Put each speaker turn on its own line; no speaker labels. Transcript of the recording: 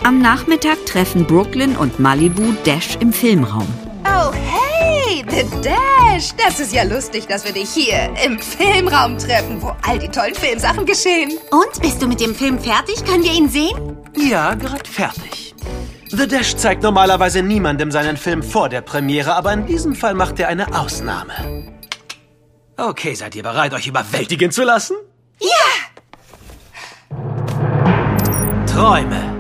Am Nachmittag treffen Brooklyn und Malibu Dash im Filmraum.
Oh, hey, The Dash. Das ist ja lustig, dass wir dich hier im Filmraum treffen, wo all die tollen Filmsachen geschehen.
Und, bist du mit dem Film fertig? Können wir ihn sehen?
Ja, gerade fertig. The Dash zeigt normalerweise niemandem seinen Film vor der Premiere, aber in diesem Fall macht er eine Ausnahme. Okay, seid ihr bereit, euch überwältigen zu lassen?
Ja!
Träume.